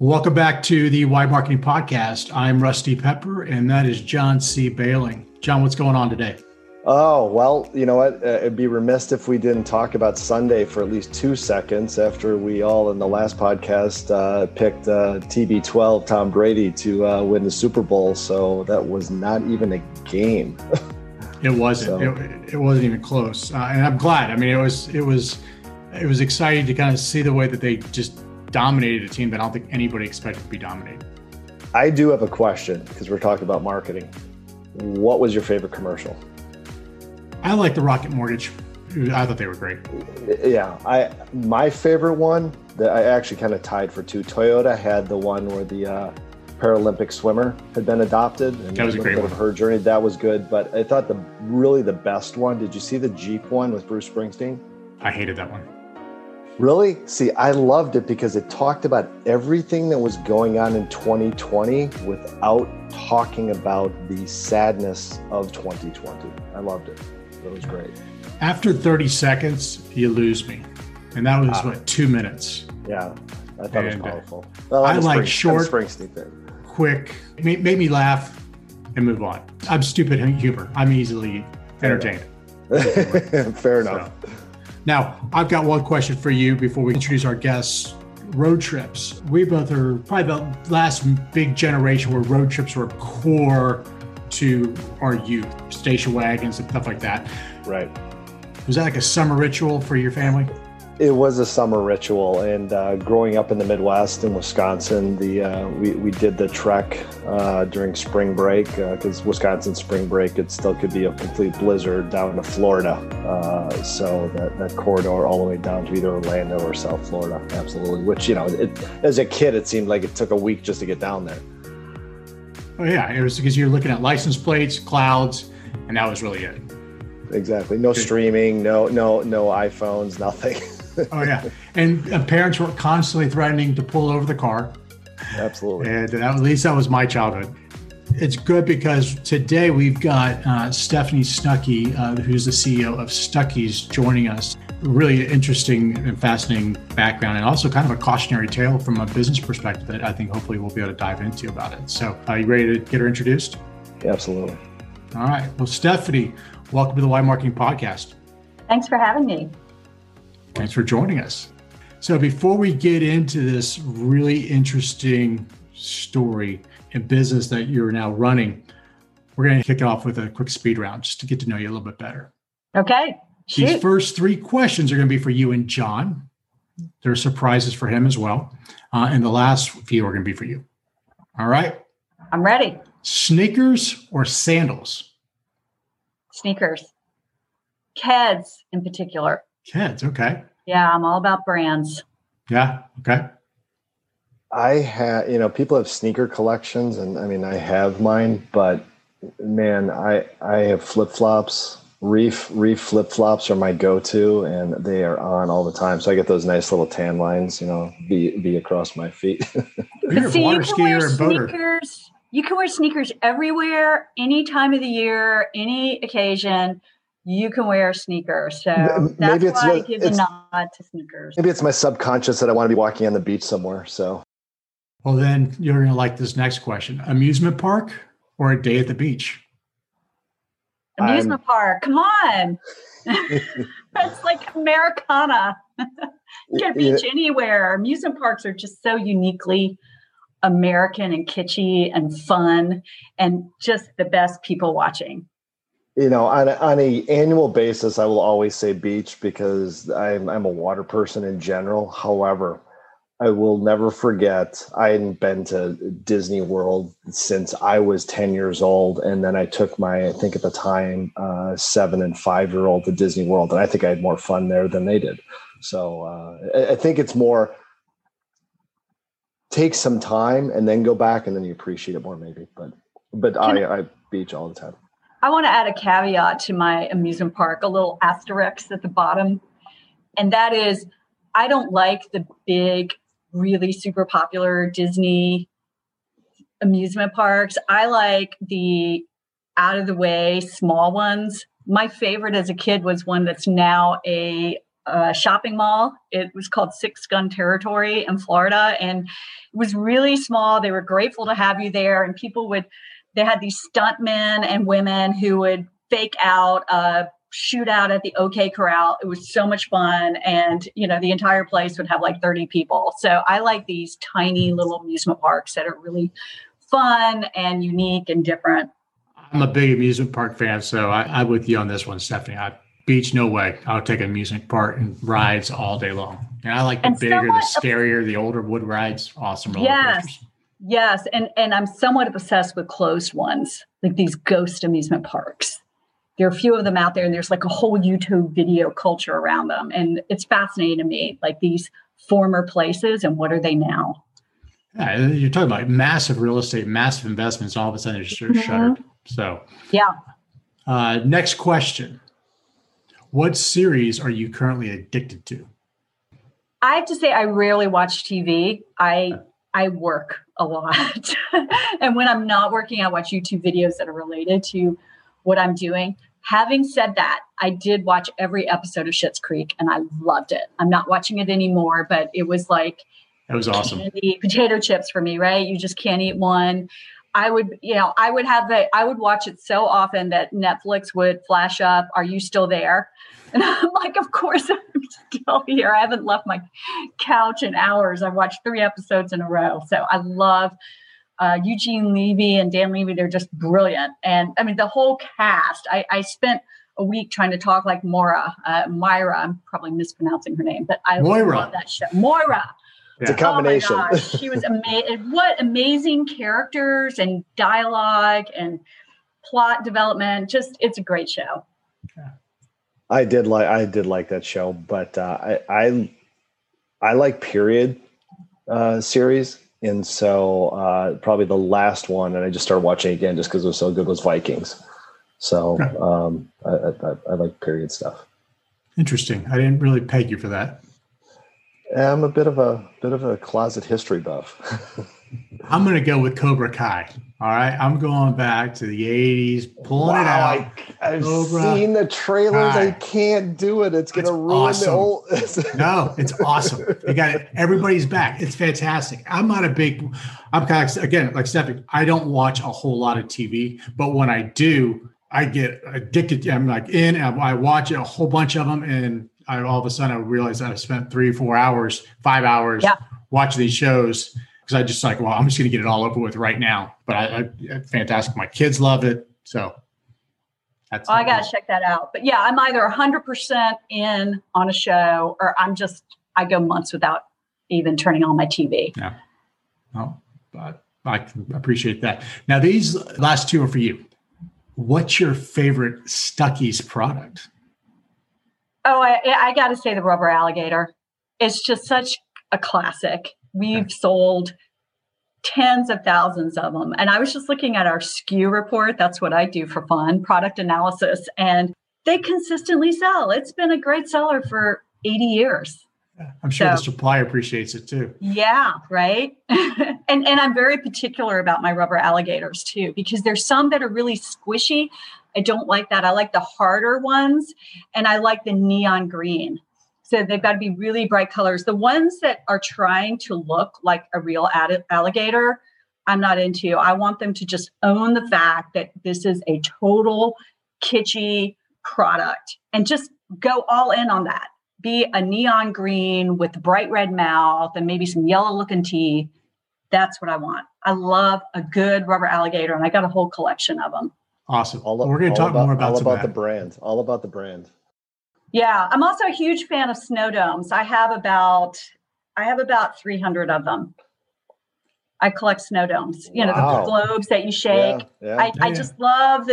Welcome back to the Why Marketing Podcast. I'm Rusty Pepper, and that is John C. Bailing. John, what's going on today? Oh, well, you know what? It'd be remiss if we didn't talk about Sunday for at least 2 seconds after we all in the last podcast picked TB12, Tom Brady, to win the Super Bowl. So that was not even a game. It wasn't. So. It wasn't even close. And I'm glad. I mean, it was exciting to kind of see the way that they just dominated a team that I don't think anybody expected to be dominated. I do have a question because we're talking about marketing. What was your favorite commercial? I like the Rocket Mortgage. I thought they were great. Yeah, my favorite one that I actually kind of tied for two. Toyota had the one where the Paralympic swimmer had been adopted, and that was a great one. Of her journey. That was good, but I thought the best one. Did you see the Jeep one with Bruce Springsteen? I hated that one. Really? See, I loved it because it talked about everything that was going on in 2020 without talking about the sadness of 2020. I loved it. It was great. After 30 seconds, you lose me. And that was, 2 minutes? Yeah, I thought it was powerful. Well, I like short, Springsteen thing. Quick, made me laugh and move on. I'm stupid humor. I'm easily entertained. Fair enough. So. Now, I've got one question for you before we introduce our guests. Road trips. We both are probably the last big generation where road trips were core to our youth, station wagons and stuff like that. Right. Was that like a summer ritual for your family? It was a summer ritual, and growing up in the Midwest in Wisconsin, we did the trek during spring break because Wisconsin spring break, it still could be a complete blizzard down to Florida. So that corridor all the way down to either Orlando or South Florida, absolutely. Which, you know, as a kid, it seemed like it took a week just to get down there. Oh yeah, it was because you're looking at license plates, clouds, and that was really it. Exactly. No streaming, no iPhones, nothing. Oh yeah, and parents were constantly threatening to pull over the car. Absolutely. And at least that was my childhood. It's good because today we've got Stephanie Stuckey, who's the CEO of Stuckey's, joining us. Really interesting and fascinating background, and also kind of a cautionary tale from a business perspective that I think hopefully we'll be able to dive into about it. So are you ready to get her introduced? Absolutely. All right. Well, Stephanie, welcome to the Why Marketing Podcast. Thanks for having me. Thanks for joining us. So before we get into this really interesting story and business that you're now running, we're going to kick it off with a quick speed round just to get to know you a little bit better. Okay. Shoot. These first 3 questions are going to be for you and John. There are surprises for him as well. And the last few are going to be for you. All right? I'm ready. Sneakers or sandals? Sneakers. Keds in particular. Keds, okay. Yeah, I'm all about brands. Yeah, okay. I have, people have sneaker collections, and I mean, I have mine, but man, I have flip-flops. Reef flip-flops are my go-to, and they are on all the time. So I get those nice little tan lines, be across my feet. You're a water skier and boater. You can wear sneakers everywhere, any time of the year, any occasion. You can wear sneakers. So that's why I give the nod to sneakers. Maybe it's my subconscious that I want to be walking on the beach somewhere. So, well, then you're going to like this next question. Amusement park or a day at the beach? Amusement park. Come on. It's like Americana. You can beach anywhere. Amusement parks are just so uniquely American and kitschy and fun and just the best people watching. On an annual basis, I will always say beach because I'm a water person in general. However, I will never forget, I hadn't been to Disney World since I was 10 years old. And then I took my, I think at the time, 7 and 5-year-old to Disney World. And I think I had more fun there than they did. So I think it's more, take some time and then go back and then you appreciate it more maybe. But I beach all the time. I want to add a caveat to my amusement park, a little asterisk at the bottom. And that is, I don't like the big, really super popular Disney amusement parks. I like the out of the way, small ones. My favorite as a kid was one that's now a shopping mall. It was called Six Gun Territory in Florida, and it was really small. They were grateful to have you there, and they had these stuntmen and women who would fake out a shootout at the OK Corral. It was so much fun, and the entire place would have like 30 people. So I like these tiny little amusement parks that are really fun and unique and different. I'm a big amusement park fan, so I'm with you on this one, Stephanie. Beach, no way. I'll take an amusement park and rides all day long. And I like the bigger, the scarier, the older wood rides. Awesome roller coasters. Yes. And I'm somewhat obsessed with closed ones, like these ghost amusement parks. There are a few of them out there, and there's like a whole YouTube video culture around them. And it's fascinating to me, like these former places and what are they now? Yeah, you're talking about massive real estate, massive investments. All of a sudden, they're shuttered. So, yeah. Next question. What series are you currently addicted to? I have to say, I rarely watch TV. I work a lot. And when I'm not working, I watch YouTube videos that are related to what I'm doing. Having said that, I did watch every episode of Schitt's Creek and I loved it. I'm not watching it anymore, but it was like, it was awesome. Potato chips for me, right? You just can't eat one. I would watch it so often that Netflix would flash up, "Are you still there?" And I'm like, of course I'm still here. I haven't left my couch in hours. I've watched 3 episodes in a row. So I love Eugene Levy and Dan Levy. They're just brilliant. And I mean, the whole cast, I spent a week trying to talk like Myra. I'm probably mispronouncing her name, but I love that show. Moira. It's a combination. Oh my gosh, she was amazing. What amazing characters and dialogue and plot development. Just, it's a great show. I did like that show, but I like period series, and so probably the last one, and I just started watching again just because it was so good, was Vikings. So I like period stuff. Interesting. I didn't really peg you for that. I'm a bit of a closet history buff. I'm going to go with Cobra Kai. All right. I'm going back to the 80s, pulling it out. I've seen the trailers. Kai. I can't do it. It's going to ruin the whole. No, it's awesome. You got it. Everybody's back. It's fantastic. I'm kind of, again, like Stephanie, I don't watch a whole lot of TV, but when I do, I get addicted. I'm like I watch a whole bunch of them, and all of a sudden I realize that I spent 3, 4 hours, 5 hours watching these shows because I just like, well, I'm just going to get it all over with right now. But I fantastic. My kids love it. So that's I got to check that out. But yeah, I'm either 100% in on a show or I go months without even turning on my TV. Yeah. Well, but I can appreciate that. Now, these last 2 are for you. What's your favorite Stuckey's product? Oh, I got to say the rubber alligator. It's just such a classic. We've sold tens of thousands of them. And I was just looking at our SKU report. That's what I do for fun, product analysis. And they consistently sell. It's been a great seller for 80 years. I'm sure the supplier appreciates it too. Yeah, right. and I'm very particular about my rubber alligators too, because there's some that are really squishy. I don't like that. I like the harder ones, and I like the neon green. So they've got to be really bright colors. The ones that are trying to look like a real alligator, I'm not into. I want them to just own the fact that this is a total kitschy product and just go all in on that. Be a neon green with bright red mouth and maybe some yellow looking teeth. That's what I want. I love a good rubber alligator, and I got a whole collection of them. Awesome. We're going to talk more about the brand. All about the brand. Yeah, I'm also a huge fan of snow domes. I have about 300 of them. I collect snow domes. You know, the globes that you shake. I just love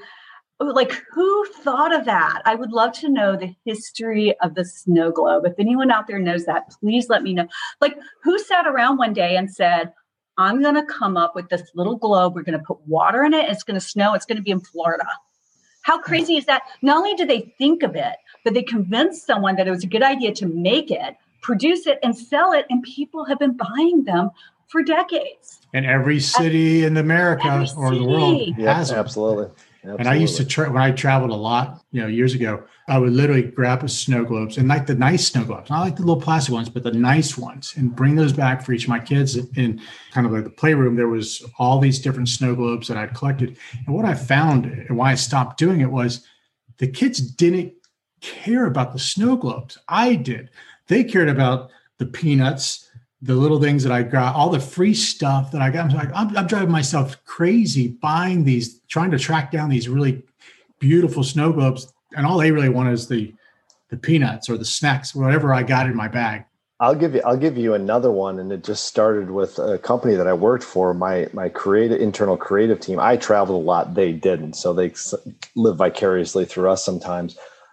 who thought of that? I would love to know the history of the snow globe. If anyone out there knows that, please let me know. Like, who sat around one day and said, I'm going to come up with this little globe. We're going to put water in it. It's going to snow. It's going to be in Florida. How crazy is that? Not only did they think of it, but they convinced someone that it was a good idea to make it, produce it, and sell it. And people have been buying them for decades. And every city in America or the world has them. Absolutely. And I used to when I traveled a lot, years ago, I would literally grab a snow globes, and like the nice snow globes, not like the little plastic ones, but the nice ones, and bring those back for each of my kids. In kind of like the playroom, there was all these different snow globes that I'd collected. And what I found and why I stopped doing it was the kids didn't care about the snow globes. I did. They cared about the peanuts, the little things that I got, all the free stuff that I got. I'm driving myself crazy buying these, trying to track down these really beautiful snow globes. And all they really want is the peanuts or the snacks, whatever I got in my bag. I'll give you another one. And it just started with a company that I worked for, my internal creative team. I traveled a lot. They didn't. So they live vicariously through us sometimes.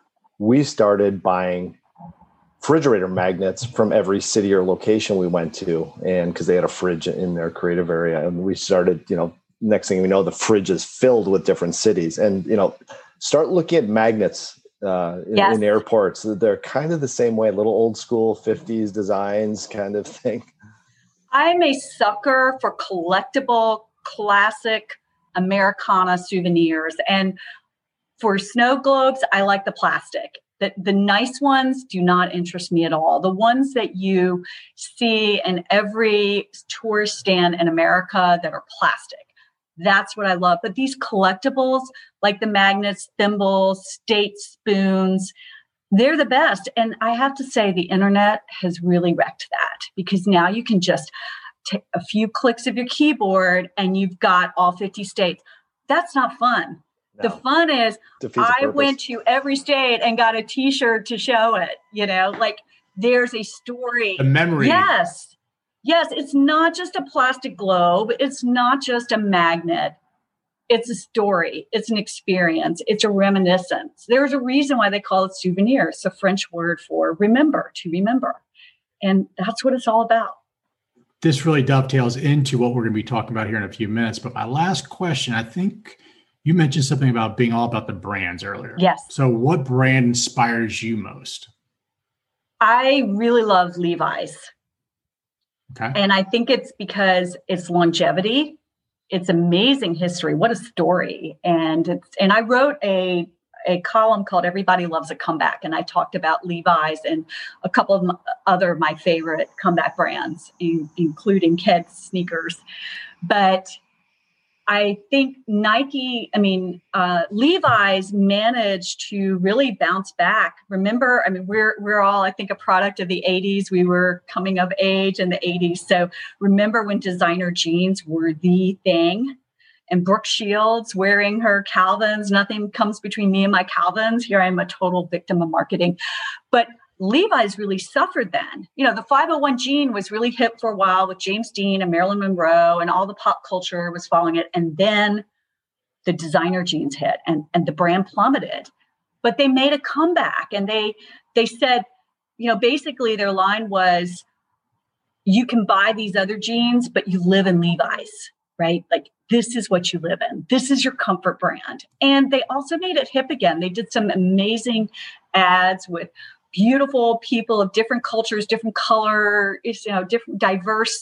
We started buying refrigerator magnets from every city or location we went to, and because they had a fridge in their creative area, and we started, next thing we know, the fridge is filled with different cities, and start looking at magnets in airports. They're kind of the same way, little old school 50s designs kind of thing. I'm a sucker for collectible, classic Americana souvenirs, and for snow globes, I like the plastic. The nice ones do not interest me at all. The ones that you see in every tourist stand in America that are plastic, that's what I love. But these collectibles, like the magnets, thimbles, state spoons, they're the best. And I have to say the internet has really wrecked that, because now you can just take a few clicks of your keyboard and you've got all 50 states. That's not fun. No. The fun is I went to every state and got a T-shirt to show it, like there's a story. A memory. Yes. It's not just a plastic globe. It's not just a magnet. It's a story. It's an experience. It's a reminiscence. There's a reason why they call it souvenir. It's a French word for remember, to remember. And that's what it's all about. This really dovetails into what we're going to be talking about here in a few minutes. But my last question, I think you mentioned something about being all about the brands earlier. Yes. So what brand inspires you most? I really love Levi's. Okay. And I think it's because it's longevity. It's amazing history. What a story. And I wrote a column called Everybody Loves a Comeback. And I talked about Levi's and a couple of other of my favorite comeback brands, including Keds sneakers. But I think Levi's managed to really bounce back. Remember, we're all, I think, a product of the 80s. We were coming of age in the 80s. So remember when designer jeans were the thing, and Brooke Shields wearing her Calvins. Nothing comes between me and my Calvins. Here I am, a total victim of marketing. But Levi's really suffered then. The 501 jean was really hip for a while with James Dean and Marilyn Monroe, and all the pop culture was following it. And then the designer jeans hit and the brand plummeted. But they made a comeback, and they said, basically their line was, you can buy these other jeans, but you live in Levi's, right? Like, this is what you live in. This is your comfort brand. And they also made it hip again. They did some amazing ads with beautiful people of different cultures, different color, different diverse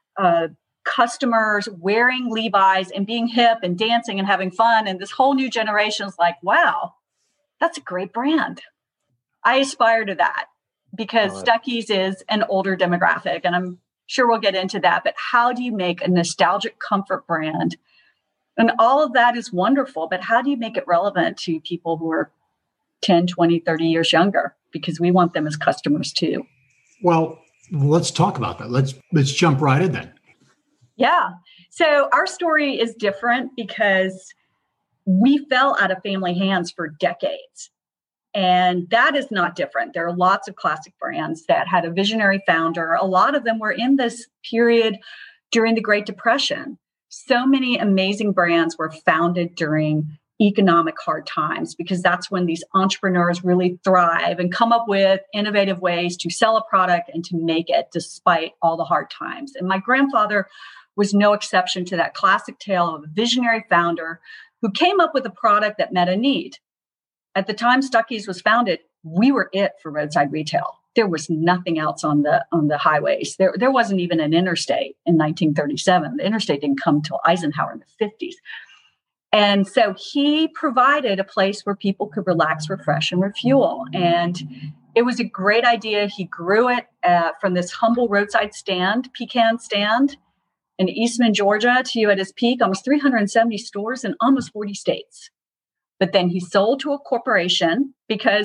customers wearing Levi's and being hip and dancing and having fun. And this whole new generation is like, wow, that's a great brand. I aspire to that because Stuckey's is an older demographic, and I'm sure we'll get into that. But how do you make a nostalgic comfort brand? And all of that is wonderful, but how do you make it relevant to people who are 10, 20, 30 years younger? Because we want them as customers too. Well, let's talk about that. Let's jump right in then. Yeah. So our story is different because we fell out of family hands for decades. And that is not different. There are lots of classic brands that had a visionary founder. A lot of them were in this period during the Great Depression. So many amazing brands were founded during economic hard times, because that's when these entrepreneurs really thrive and come up with innovative ways to sell a product and to make it despite all the hard times. And my grandfather was no exception to that classic tale of a visionary founder who came up with a product that met a need. At the time Stuckey's was founded, we were it for roadside retail. There was nothing else on the highways. There wasn't even an interstate in 1937. The interstate didn't come till Eisenhower in the 50s. And so he provided a place where people could relax, refresh, and refuel. And it was a great idea. He grew it from this humble roadside stand, pecan stand in Eastman, Georgia, to at his peak, almost 370 stores in almost 40 states. But then he sold to a corporation because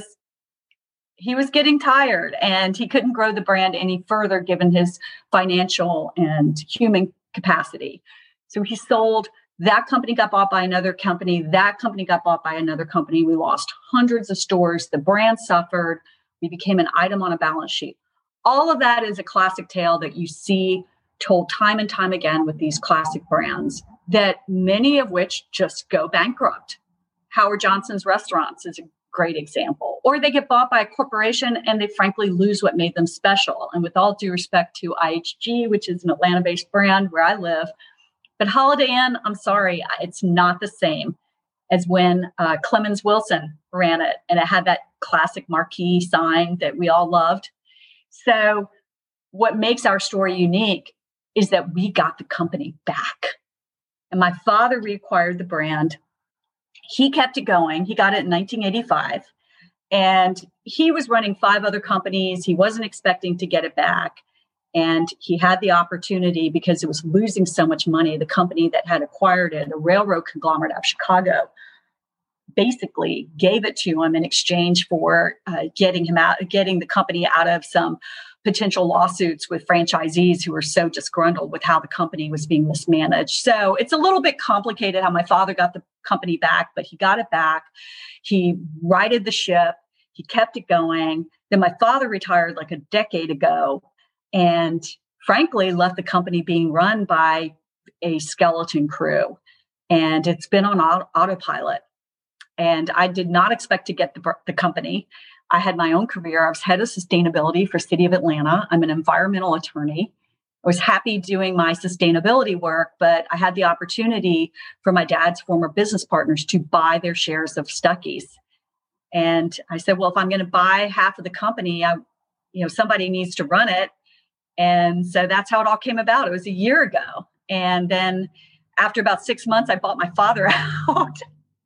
he was getting tired and he couldn't grow the brand any further given his financial and human capacity. So he sold. That company got bought by another company. That company got bought by another company. We lost hundreds of stores. The brand suffered. We became an item on a balance sheet. All of that is a classic tale that you see told time and time again with these classic brands, that many of which just go bankrupt. Howard Johnson's restaurants is a great example. Or they get bought by a corporation and they frankly lose what made them special. And with all due respect to IHG, which is an Atlanta-based brand where I live, but Holiday Inn, I'm sorry, it's not the same as when Clemens Wilson ran it and it had that classic marquee sign that we all loved. So what makes our story unique is that we got the company back. And my father reacquired the brand. He kept it going. He got it in 1985. And he was running 5 other companies. He wasn't expecting to get it back. And he had the opportunity because it was losing so much money. The company that had acquired it, a railroad conglomerate out of Chicago, basically gave it to him in exchange for getting the company out of some potential lawsuits with franchisees who were so disgruntled with how the company was being mismanaged. So it's a little bit complicated how my father got the company back, but he got it back. He righted the ship. He kept it going. Then my father retired like a decade ago and frankly left the company being run by a skeleton crew. And it's been on autopilot. And I did not expect to get the company. I had my own career. I was head of sustainability for City of Atlanta. I'm an environmental attorney. I was happy doing my sustainability work, but I had the opportunity for my dad's former business partners to buy their shares of Stuckey's. And I said, well, if I'm going to buy half of the company, somebody needs to run it. And so that's how it all came about. It was a year ago. And then after about 6 months, I bought my father out.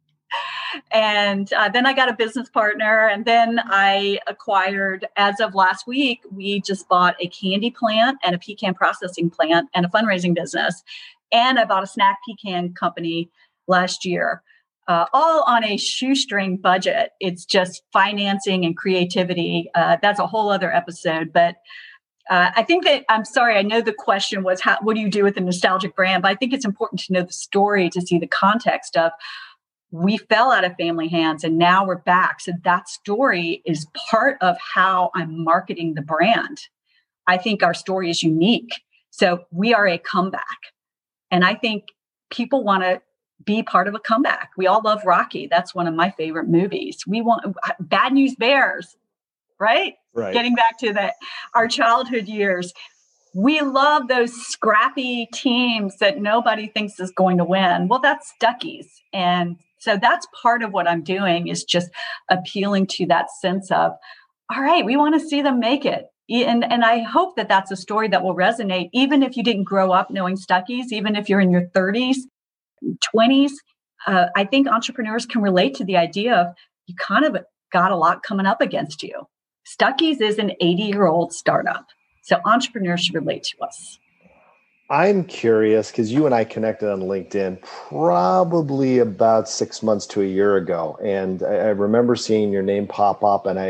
And then I got a business partner. And then I acquired, as of last week, we just bought a candy plant and a pecan processing plant and a fundraising business. And I bought a snack pecan company last year, all on a shoestring budget. It's just financing and creativity. That's a whole other episode. But I think that, I'm sorry, I know the question was, what do you do with a nostalgic brand? But I think it's important to know the story to see the context of, we fell out of family hands and now we're back. So that story is part of how I'm marketing the brand. I think our story is unique. So we are a comeback. And I think people want to be part of a comeback. We all love Rocky. That's one of my favorite movies. We want Bad News Bears, right? Getting back to our childhood years. We love those scrappy teams that nobody thinks is going to win. Well, that's Stuckey's. And so that's part of what I'm doing, is just appealing to that sense of, all right, we want to see them make it. And I hope that that's a story that will resonate, even if you didn't grow up knowing Stuckey's, even if you're in your 30s, 20s. I think entrepreneurs can relate to the idea of, you kind of got a lot coming up against you. Stuckey's is an 80-year-old startup. So entrepreneurs should relate to us. I'm curious because you and I connected on LinkedIn probably about 6 months to a year ago. And I remember seeing your name pop up and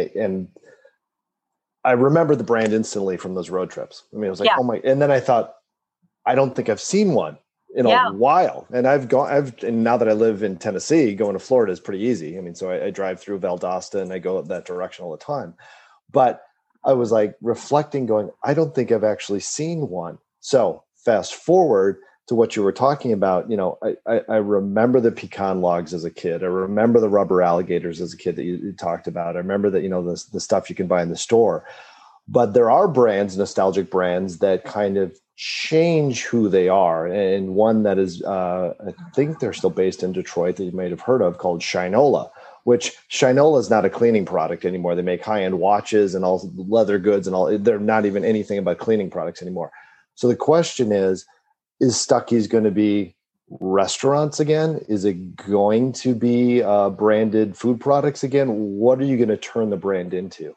I remember the brand instantly from those road trips. I mean, it was like, oh my, and then I thought, I don't think I've seen one in a while. And and now that I live in Tennessee, going to Florida is pretty easy. I mean, so I drive through Valdosta and I go that direction all the time. But I was like reflecting, going, I don't think I've actually seen one. So fast forward to what you were talking about, I remember the pecan logs as a kid. I remember the rubber alligators as a kid that you talked about. I remember that, the stuff you can buy in the store. But there are brands, nostalgic brands, that kind of change who they are. And one that is, I think they're still based in Detroit, that you might have heard of, called Shinola. Which Shinola is not a cleaning product anymore. They make high-end watches and all leather goods and all. They're not even anything about cleaning products anymore. So the question is Stuckey's going to be restaurants again? Is it going to be branded food products again? What are you going to turn the brand into?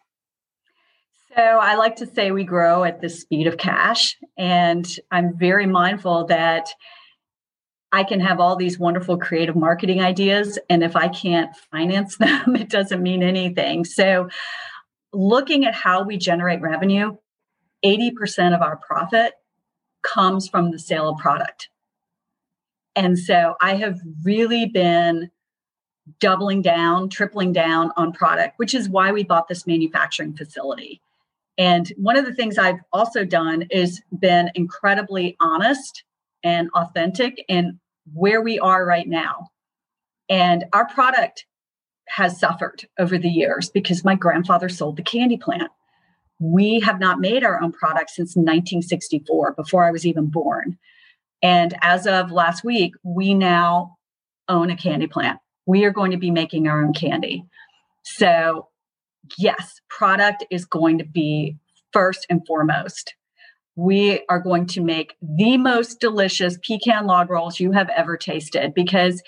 So I like to say we grow at the speed of cash. And I'm very mindful that I can have all these wonderful creative marketing ideas. And if I can't finance them, it doesn't mean anything. So looking at how we generate revenue, 80% of our profit comes from the sale of product. And so I have really been doubling down, tripling down on product, which is why we bought this manufacturing facility. And one of the things I've also done is been incredibly honest and authentic in where we are right now. And our product has suffered over the years because my grandfather sold the candy plant. We have not made our own product since 1964, before I was even born. And as of last week, we now own a candy plant. We are going to be making our own candy. So yes, product is going to be first and foremost. We are going to make the most delicious pecan log rolls you have ever tasted, because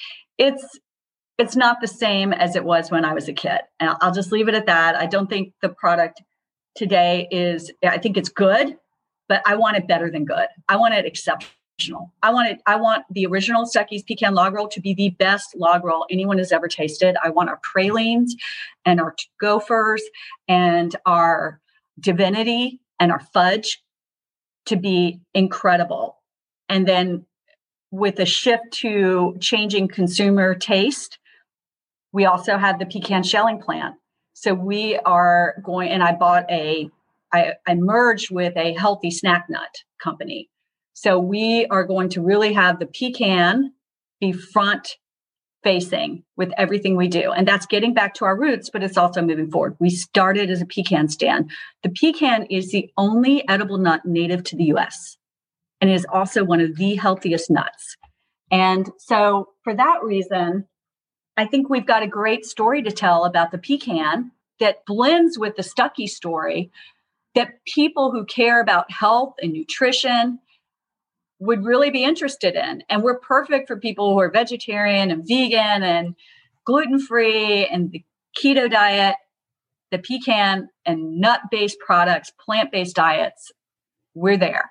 it's not the same as it was when I was a kid. And I'll just leave it at that. I don't think the product today I think it's good, but I want it better than good. I want it exceptional. I want the original Stuckey's pecan log roll to be the best log roll anyone has ever tasted. I want our pralines and our gophers and our divinity and our fudge to be incredible. And then with a shift to changing consumer taste, we also have the pecan shelling plant. So we are going, and I merged with a healthy snack nut company. So we are going to really have the pecan be front facing with everything we do. And that's getting back to our roots, but it's also moving forward. We started as a pecan stand. The pecan is the only edible nut native to the US, and is also one of the healthiest nuts. And so for that reason, I think we've got a great story to tell about the pecan that blends with the Stuckey story, that people who care about health and nutrition would really be interested in. And we're perfect for people who are vegetarian and vegan and gluten-free and the keto diet, the pecan and nut-based products, plant-based diets. We're there.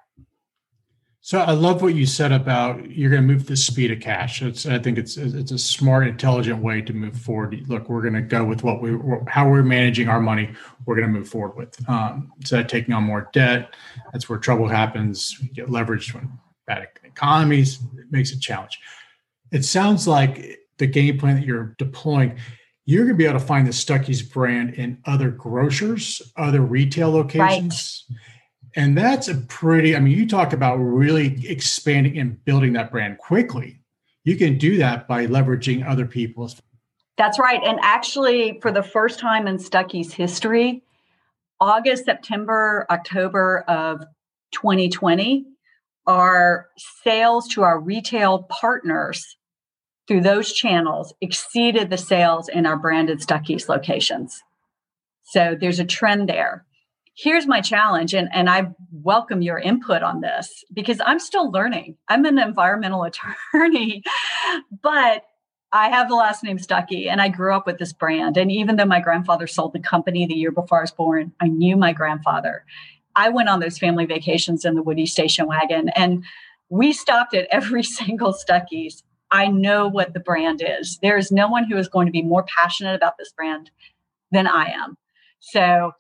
So I love what you said about you're going to move the speed of cash. I think it's a smart, intelligent way to move forward. Look, we're going to go with how we're managing our money. We're going to move forward with instead of taking on more debt. That's where trouble happens. We get leveraged when bad economies. It makes it a challenge. It sounds like the game plan that you're deploying, you're going to be able to find the Stuckey's brand in other grocers, other retail locations. Right. And that's you talk about really expanding and building that brand quickly. You can do that by leveraging other people's. That's right. And actually, for the first time in Stuckey's history, August, September, October of 2020, our sales to our retail partners through those channels exceeded the sales in our branded Stuckey's locations. So there's a trend there. Here's my challenge, and I welcome your input on this because I'm still learning. I'm an environmental attorney, but I have the last name Stuckey, and I grew up with this brand. And even though my grandfather sold the company the year before I was born, I knew my grandfather. I went on those family vacations in the Woody station wagon, and we stopped at every single Stuckey's. I know what the brand is. There is no one who is going to be more passionate about this brand than I am. So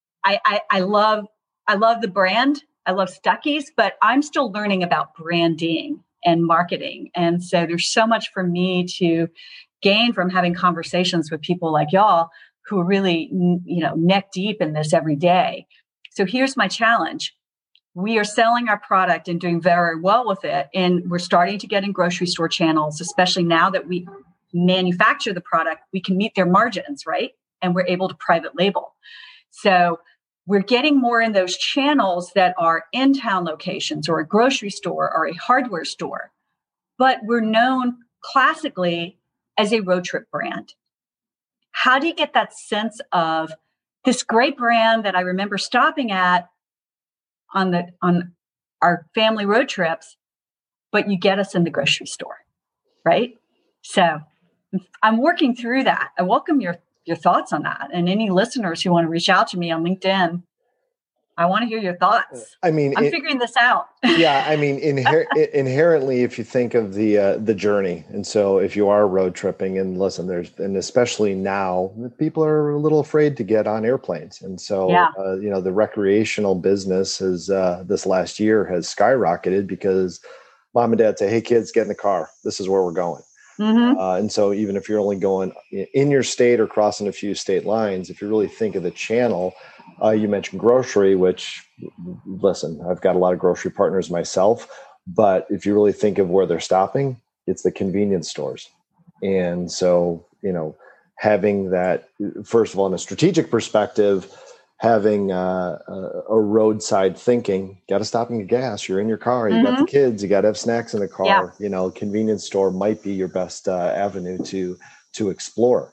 I love the brand. I love Stuckey's, but I'm still learning about branding and marketing. And so there's so much for me to gain from having conversations with people like y'all who are really, neck deep in this every day. So here's my challenge. We are selling our product and doing very well with it. And we're starting to get in grocery store channels, especially now that we manufacture the product, we can meet their margins, right? And we're able to private label. So we're getting more in those channels that are in-town locations or a grocery store or a hardware store. But we're known classically as a road trip brand. How do you get that sense of this great brand that I remember stopping at on our family road trips, but you get us in the grocery store, right? So I'm working through that. I welcome your thoughts on that. And any listeners who want to reach out to me on LinkedIn, I want to hear your thoughts. I mean, I'm figuring this out. Yeah, I mean, inherently, if you think of the journey, and so if you are road tripping, and listen, and especially now, people are a little afraid to get on airplanes, and so the recreational business has this last year has skyrocketed because mom and dad say, "Hey, kids, get in the car. This is where we're going." Mm-hmm. And so even if you're only going in your state or crossing a few state lines, if you really think of the channel, you mentioned grocery, which, listen, I've got a lot of grocery partners myself, but if you really think of where they're stopping, it's the convenience stores. And so, having that, first of all, in a strategic perspective, having a roadside thinking, got to stop and get gas. You're in your car, you got the kids, you got to have snacks in the car. Convenience store might be your best avenue to explore.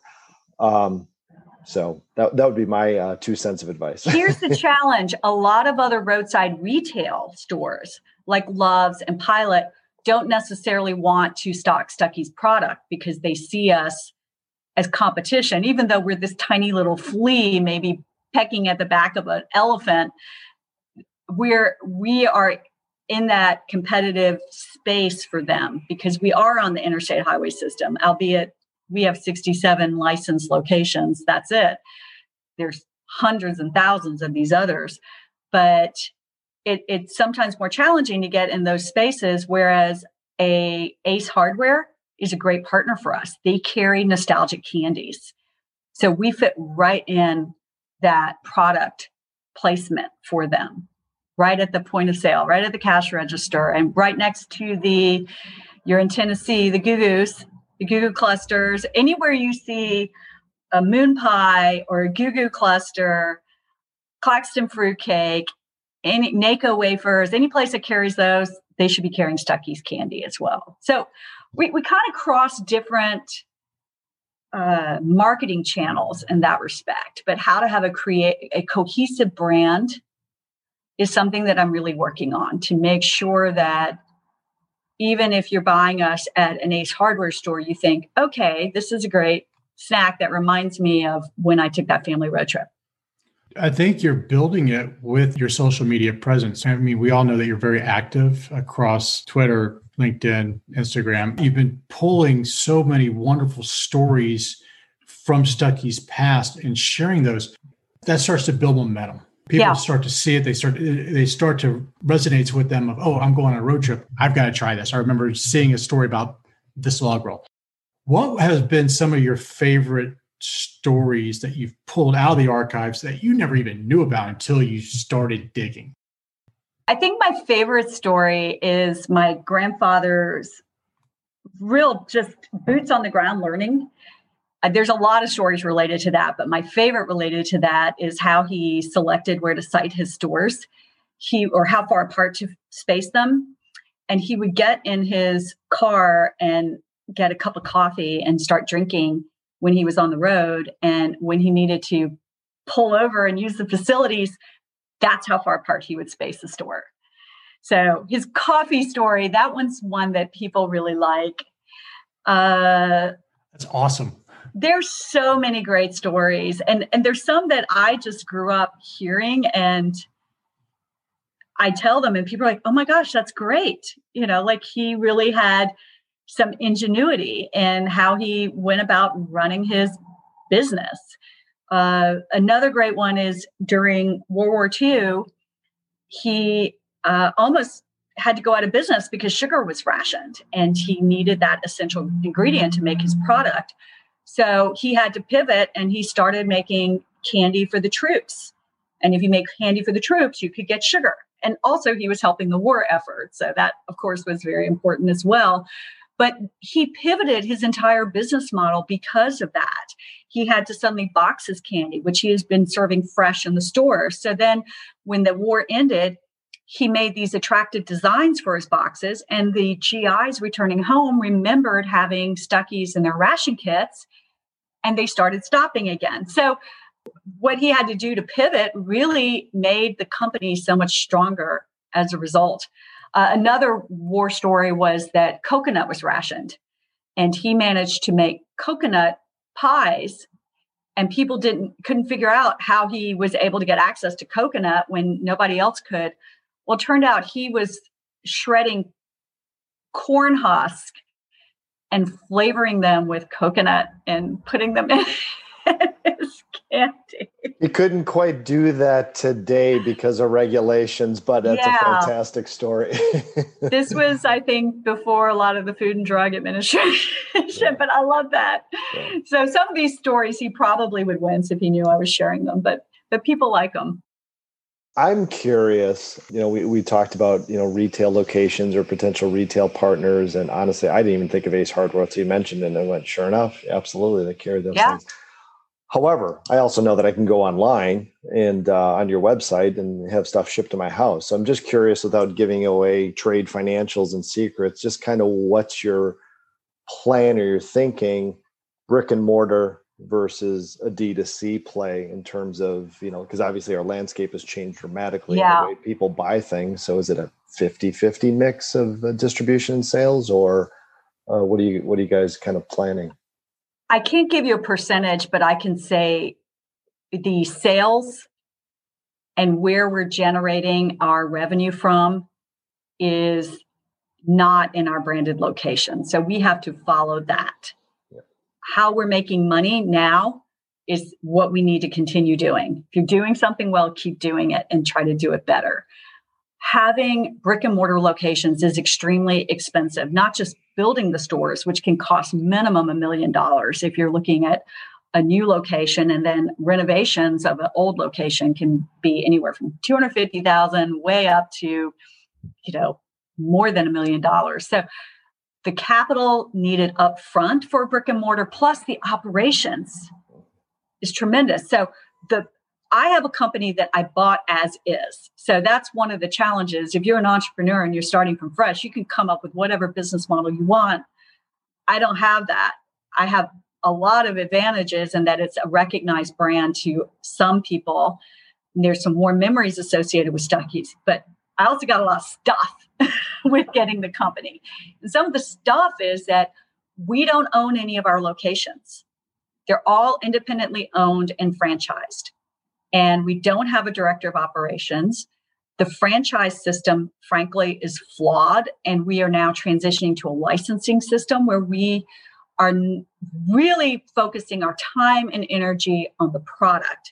So that would be my 2 cents of advice. Here's the challenge. A lot of other roadside retail stores like Love's and Pilot don't necessarily want to stock Stuckey's product because they see us as competition, even though we're this tiny little flea, maybe pecking at the back of an elephant. We are in that competitive space for them because we are on the interstate highway system, albeit we have 67 licensed locations. That's it. There's hundreds and thousands of these others, but it's sometimes more challenging to get in those spaces, whereas Ace Hardware is a great partner for us. They carry nostalgic candies. So we fit right in that product placement for them, right at the point of sale, right at the cash register, and right next to you're in Tennessee, the Goo Goo clusters. Anywhere you see a Moon Pie or a Goo Goo cluster, Claxton fruitcake, any NACO wafers, any place that carries those, they should be carrying Stuckey's candy as well. So we kind of cross different marketing channels in that respect, but how to have a cohesive brand is something that I'm really working on to make sure that even if you're buying us at an Ace Hardware store, you think, okay, this is a great snack that reminds me of when I took that family road trip. I think you're building it with your social media presence. I mean, we all know that you're very active across Twitter, LinkedIn, Instagram. You've been pulling so many wonderful stories from Stuckey's past and sharing those. That starts to build momentum. People start to see it. They start to resonate with them of, oh, I'm going on a road trip. I've got to try this. I remember seeing a story about this log roll. What has been some of your favorite stories that you've pulled out of the archives that you never even knew about until you started digging? I think my favorite story is my grandfather's real just boots on the ground learning. There's a lot of stories related to that, but my favorite related to that is how he selected where to site his stores, or how far apart to space them. And he would get in his car and get a cup of coffee and start drinking when he was on the road. And when he needed to pull over and use the facilities, that's how far apart he would space the store. So his coffee story, that one's one that people really like. That's awesome. There's so many great stories. And there's some that I just grew up hearing, and I tell them and people are like, oh my gosh, that's great. Like he really had some ingenuity in how he went about running his business. Another great one is during World War II, he almost had to go out of business because sugar was rationed and he needed that essential ingredient to make his product. So he had to pivot and he started making candy for the troops. And if you make candy for the troops, you could get sugar. And also he was helping the war effort. So that, of course, was very important as well. But he pivoted his entire business model because of that. He had to suddenly box his candy, which he has been serving fresh in the store. So then when the war ended, he made these attractive designs for his boxes, and the GIs returning home remembered having Stuckey's in their ration kits, and they started stopping again. So what he had to do to pivot really made the company so much stronger as a result. Another war story was that coconut was rationed, and he managed to make coconut pies, and people couldn't figure out how he was able to get access to coconut when nobody else could. Well, it turned out he was shredding corn husk and flavoring them with coconut and putting them in his candy. You couldn't quite do that today because of regulations, but that's a fantastic story. This was, I think, before a lot of the Food and Drug Administration, but I love that. Yeah. So some of these stories, he probably would wince if he knew I was sharing them, but people like them. I'm curious, we talked about, retail locations or potential retail partners. And honestly, I didn't even think of Ace Hardware until you mentioned it. And I went, sure enough, absolutely, they carry those things. However, I also know that I can go online and on your website and have stuff shipped to my house. So I'm just curious, without giving away trade financials and secrets, just kind of what's your plan or your thinking, brick and mortar versus a D2C play in terms of, because obviously our landscape has changed dramatically in the way people buy things. So is it a 50-50 mix of distribution and sales, or what are you guys kind of planning? I can't give you a percentage, but I can say the sales and where we're generating our revenue from is not in our branded location. So we have to follow that. How we're making money now is what we need to continue doing. If you're doing something well, keep doing it and try to do it better. Having brick and mortar locations is extremely expensive, not just building the stores, which can cost minimum $1 million if you're looking at a new location, and then renovations of an old location can be anywhere from $250,000 way up to, more than $1 million. So the capital needed up front for brick and mortar plus the operations is tremendous. So I have a company that I bought as is. So that's one of the challenges. If you're an entrepreneur and you're starting from fresh, you can come up with whatever business model you want. I don't have that. I have a lot of advantages in that it's a recognized brand to some people. And there's some more memories associated with Stuckey's, but I also got a lot of stuff with getting the company. And some of the stuff is that we don't own any of our locations. They're all independently owned and franchised. And we don't have a director of operations. The franchise system, frankly, is flawed. And we are now transitioning to a licensing system where we are really focusing our time and energy on the product.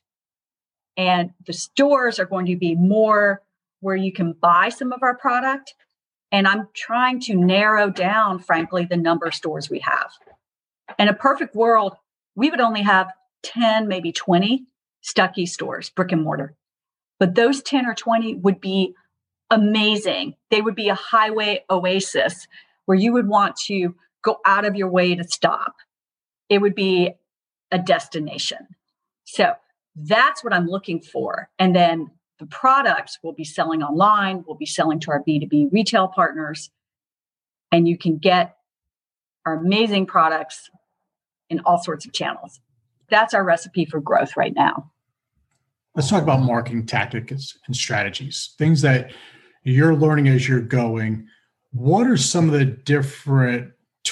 And the stores are going to be more where you can buy some of our product. And I'm trying to narrow down, frankly, the number of stores we have. In a perfect world, we would only have 10, maybe 20 Stuckey stores, brick and mortar. But those 10 or 20 would be amazing. They would be a highway oasis where you would want to go out of your way to stop. It would be a destination. So that's what I'm looking for. And then the products will be selling online, we'll be selling to our B2B retail partners, and you can get our amazing products in all sorts of channels. That's our recipe for growth right now. Let's talk about marketing tactics and strategies, things that you're learning as you're going. What are some of the different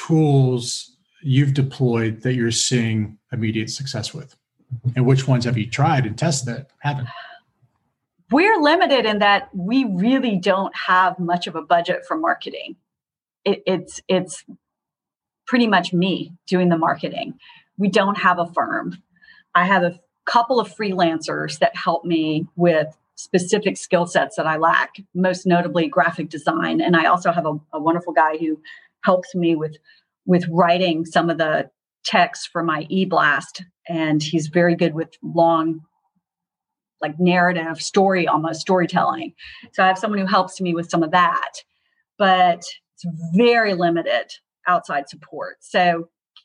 tools you've deployed that you're seeing immediate success with? And which ones have you tried and tested that haven't? We're limited in that we really don't have much of a budget for marketing. It's pretty much me doing the marketing. We don't have a firm. I have a couple of freelancers that help me with specific skill sets that I lack, most notably graphic design. And I also have a wonderful guy who helps me with writing some of the text for my e-blast. And he's very good with long, like narrative story, almost storytelling. So I have someone who helps me with some of that, but it's very limited outside support. So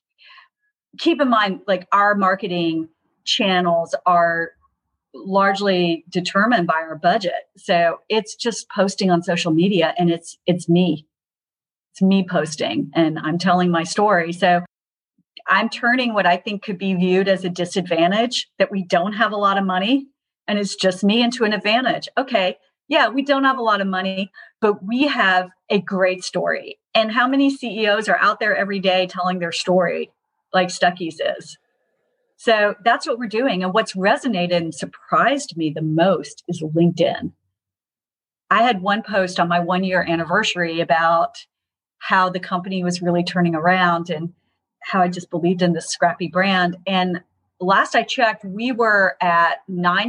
keep in mind, like our marketing channels are largely determined by our budget. So it's just posting on social media, and it's me. It's me posting, and I'm telling my story. So I'm turning what I think could be viewed as a disadvantage, that we don't have a lot of money and it's just me, into an advantage. Okay, yeah, we don't have a lot of money, but we have a great story. And how many CEOs are out there every day telling their story like Stuckey's is? So that's what we're doing. And what's resonated and surprised me the most is LinkedIn. I had one post on my 1-year anniversary about how the company was really turning around and how I just believed in this scrappy brand. And last I checked, we were at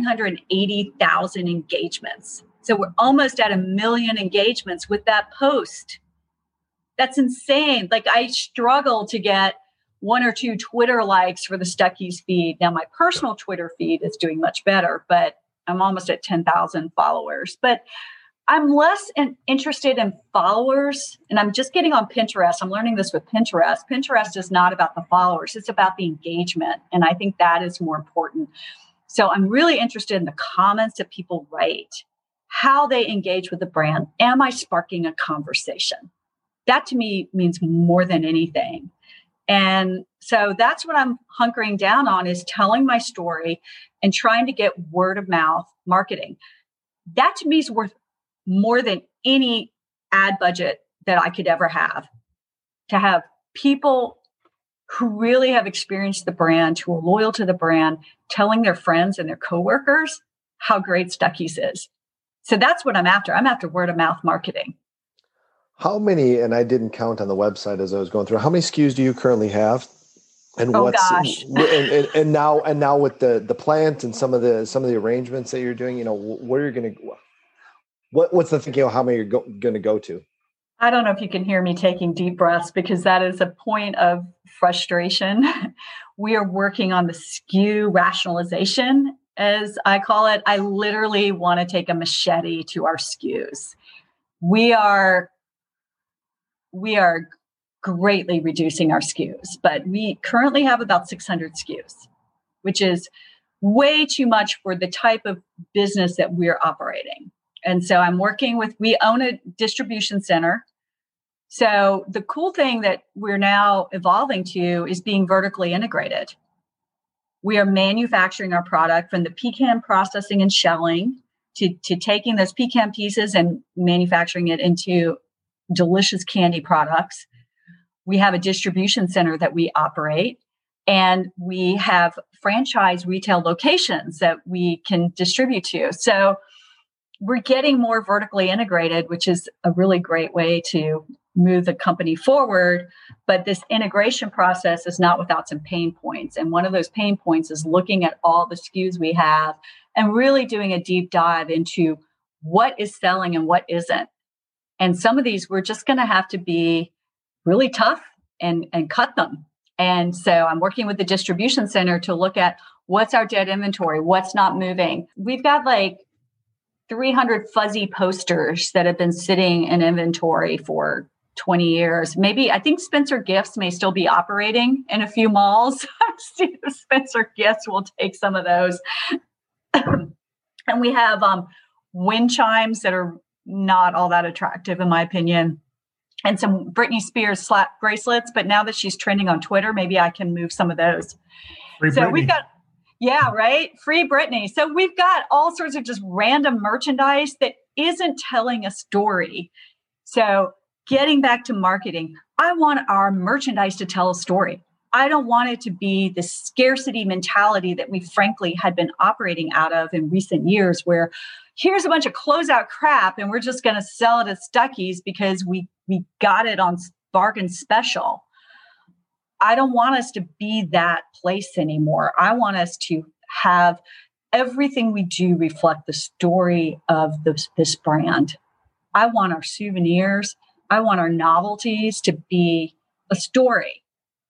980,000 engagements. So we're almost at 1 million engagements with that post. That's insane. Like, I struggle to get 1 or 2 Twitter likes for the Stuckey's feed. Now, my personal Twitter feed is doing much better, but I'm almost at 10,000 followers. But I'm less interested in followers, and I'm just getting on Pinterest. I'm learning this with Pinterest. Pinterest is not about the followers. It's about the engagement, and I think that is more important. So I'm really interested in the comments that people write, how they engage with the brand. Am I sparking a conversation? That to me means more than anything. And so that's what I'm hunkering down on, is telling my story and trying to get word of mouth marketing. That to me is worth more than any ad budget that I could ever have. To have people who really have experienced the brand, who are loyal to the brand, telling their friends and their coworkers how great Stuckey's is. So that's what I'm after. I'm after word of mouth marketing. How many, and I didn't count on the website as I was going through, how many SKUs do you currently have? And gosh. and now with the plant and some of the arrangements that you're doing, where you're going to, what's the thinking of how many you're going to go to? I don't know if you can hear me taking deep breaths, because that is a point of frustration. We are working on the SKU rationalization, as I call it. I literally want to take a machete to our SKUs. We are greatly reducing our SKUs, but we currently have about 600 SKUs, which is way too much for the type of business that we're operating. And so we own a distribution center. So the cool thing that we're now evolving to is being vertically integrated. We are manufacturing our product from the pecan processing and shelling to taking those pecan pieces and manufacturing it into delicious candy products. We have a distribution center that we operate, and we have franchise retail locations that we can distribute to. So we're getting more vertically integrated, which is a really great way to move the company forward. But this integration process is not without some pain points. And one of those pain points is looking at all the SKUs we have and really doing a deep dive into what is selling and what isn't. And some of these, we're just going to have to be really tough and cut them. And so I'm working with the distribution center to look at what's our dead inventory, what's not moving. We've got like 300 fuzzy posters that have been sitting in inventory for 20 years. Maybe, I think Spencer Gifts may still be operating in a few malls. Spencer Gifts will take some of those. And we have wind chimes that are not all that attractive, in my opinion, and some Britney Spears slap bracelets. But now that she's trending on Twitter, maybe I can move some of those. Free so Britney. We've got, yeah, right. Free Britney. So we've got all sorts of just random merchandise that isn't telling a story. So getting back to marketing, I want our merchandise to tell a story. I don't want it to be the scarcity mentality that we frankly had been operating out of in recent years, where here's a bunch of closeout crap and we're just going to sell it at Stuckey's because we got it on bargain special. I don't want us to be that place anymore. I want us to have everything we do reflect the story of this brand. I want our souvenirs, I want our novelties to be a story.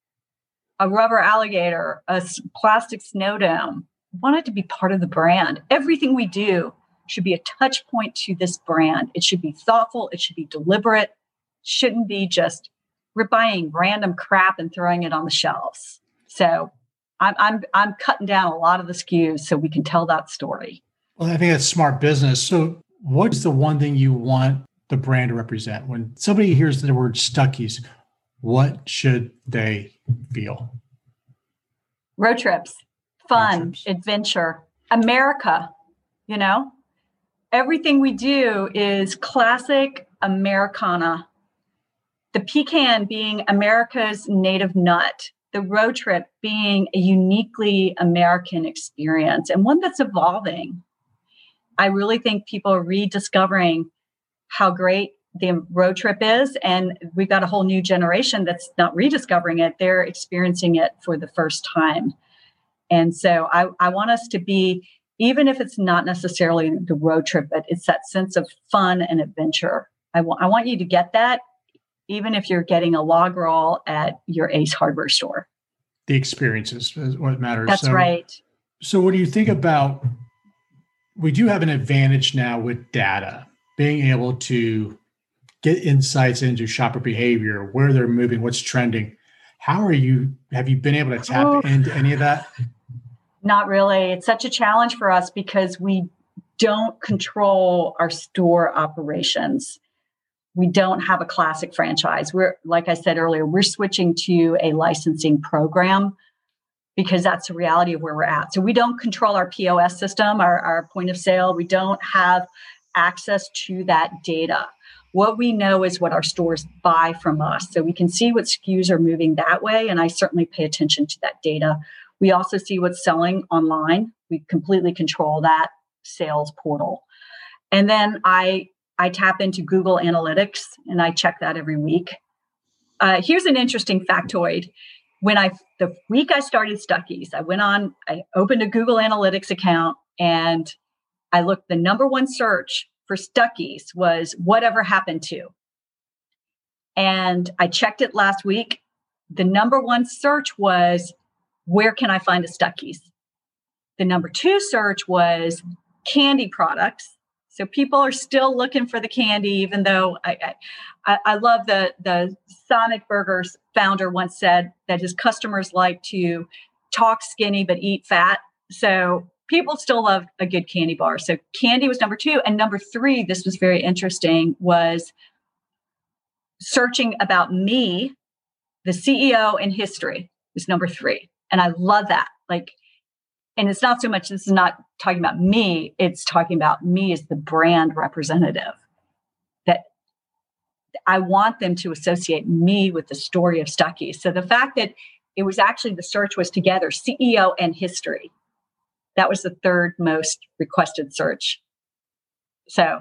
A rubber alligator, a plastic snow dome. I want it to be part of the brand. Everything we do should be a touch point to this brand. It should be thoughtful. It should be deliberate. It shouldn't be just we're buying random crap and throwing it on the shelves. So I'm cutting down a lot of the SKUs so we can tell that story. Well, I think that's smart business. So what's the one thing you want the brand to represent? When somebody hears the word Stuckey's, what should they feel? Road trips, fun, adventure, America, Everything we do is classic Americana, the pecan being America's native nut, the road trip being a uniquely American experience and one that's evolving. I really think people are rediscovering how great the road trip is. And we've got a whole new generation that's not rediscovering it. They're experiencing it for the first time. And so I want us to be, even if it's not necessarily the road trip, but it's that sense of fun and adventure. I want you to get that, even if you're getting a log roll at your Ace Hardware store. The experiences is what matters. That's right. So what do you think about, we do have an advantage now with data, being able to get insights into shopper behavior, where they're moving, what's trending. Have you been able to tap into any of that? Not really. It's such a challenge for us because we don't control our store operations. We don't have a classic franchise. Like I said earlier, we're switching to a licensing program because that's the reality of where we're at. So we don't control our POS system, our point of sale. We don't have access to that data. What we know is what our stores buy from us. So we can see what SKUs are moving that way. And I certainly pay attention to that data. We also see what's selling online. We completely control that sales portal. And then I tap into Google Analytics and I check that every week. Here's an interesting factoid. The week I started Stuckey's, I opened a Google Analytics account and I looked, the number one search for Stuckey's was whatever happened to. And I checked it last week. The number one search was, where can I find a Stuckey's? The number two search was candy products. So people are still looking for the candy, even though I love the Sonic Burgers founder once said that his customers like to talk skinny but eat fat. So people still love a good candy bar. So candy was number two. And number three, this was very interesting, was searching about me, the CEO in history was number three. And I love that. And it's not so much, this is not talking about me, it's talking about me as the brand representative. That I want them to associate me with the story of Stuckey's. So the fact that it was actually, the search was together, CEO and history. That was the third most requested search. So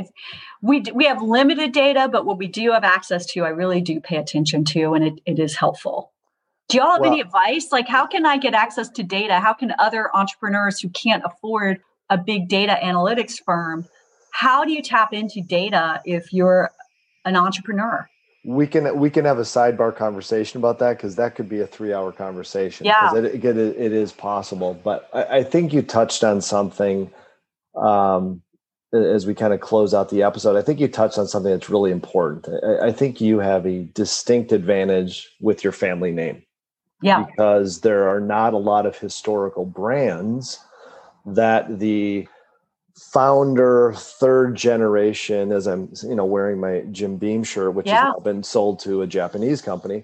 we have limited data, but what we do have access to, I really do pay attention to, and it is helpful. Do y'all have any advice? How can I get access to data? How can other entrepreneurs who can't afford a big data analytics firm, how do you tap into data if you're an entrepreneur? We can have a sidebar conversation about that, because that could be a 3-hour conversation. Yeah, it is possible. But I think you touched on something as we kind of close out the episode. I think you touched on something that's really important. I think you have a distinct advantage with your family name. Yeah, because there are not a lot of historical brands that the founder, third generation, as I'm wearing my Jim Beam shirt, which has now been sold to a Japanese company,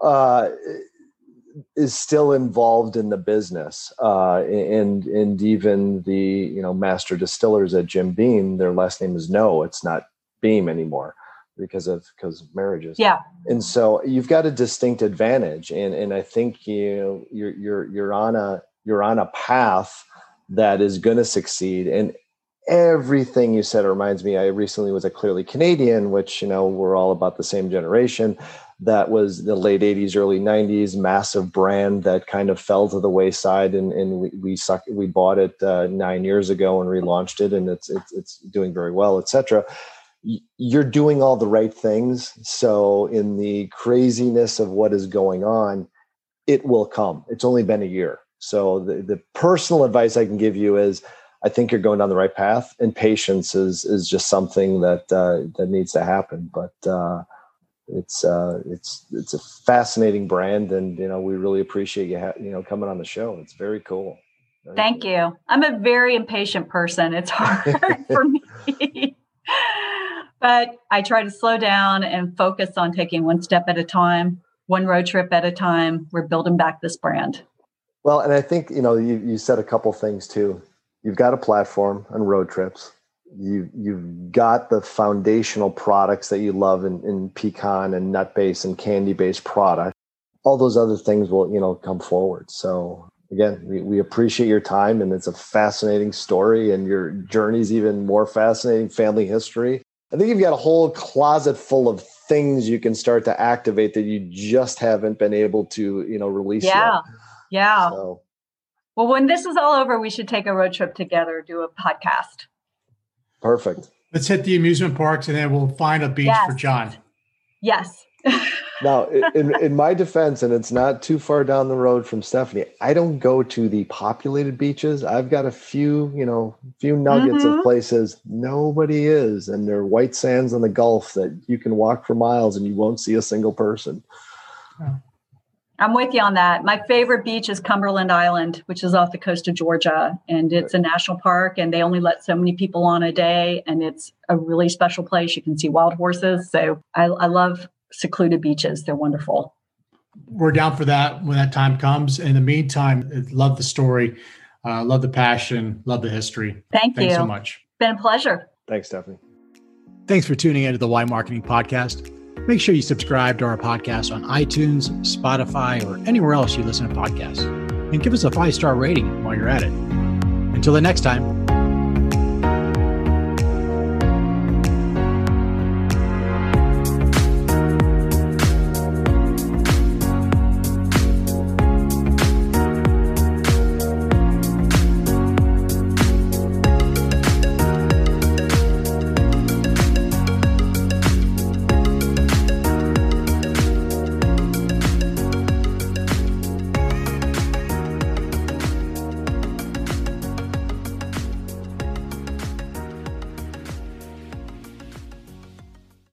is still involved in the business, and even the master distillers at Jim Beam, their last name is it's not Beam anymore, because of marriages. Yeah. And so you've got a distinct advantage. And I think you're on a path that is going to succeed. And everything you said reminds me, I recently was at Clearly Canadian, which, we're all about the same generation. That was the late 80s, early 90s, massive brand that kind of fell to the wayside. And we bought it 9 years ago and relaunched it, and it's doing very well, et cetera. You're doing all the right things. So in the craziness of what is going on, it will come. It's only been a year. So the personal advice I can give you is, I think you're going down the right path, and patience is just something that needs to happen. But it's a fascinating brand, and we really appreciate you coming on the show. It's very cool. Thank you. I'm a very impatient person. It's hard for me. But I try to slow down and focus on taking one step at a time, one road trip at a time. We're building back this brand. Well, and I think, you said a couple things too. You've got a platform on road trips. you've got the foundational products that you love in pecan and nut-based and candy-based product. All those other things will, come forward. So again, we appreciate your time, and it's a fascinating story, and your journey's even more fascinating, family history. I think you've got a whole closet full of things you can start to activate that you just haven't been able to, release yet. Yeah. So. Well, when this is all over, we should take a road trip together, do a podcast. Perfect. Let's hit the amusement parks, and then we'll find a beach for John. Yes. Now, in my defense, and it's not too far down the road from Stephanie, I don't go to the populated beaches. I've got a few nuggets of places nobody is, and they're white sands on the Gulf that you can walk for miles and you won't see a single person. I'm with you on that. My favorite beach is Cumberland Island, which is off the coast of Georgia, and it's a national park, and they only let so many people on a day, and it's a really special place. You can see wild horses. So I love secluded beaches. They're wonderful. We're down for that when that time comes. In the meantime, love the story, love the passion, love the history. Thanks you so much. It's been a pleasure. Thanks, Stephanie. Thanks for tuning into the Why Marketing Podcast. Make sure you subscribe to our podcast on iTunes, Spotify, or anywhere else you listen to podcasts. And give us a 5-star rating while you're at it. Until the next time.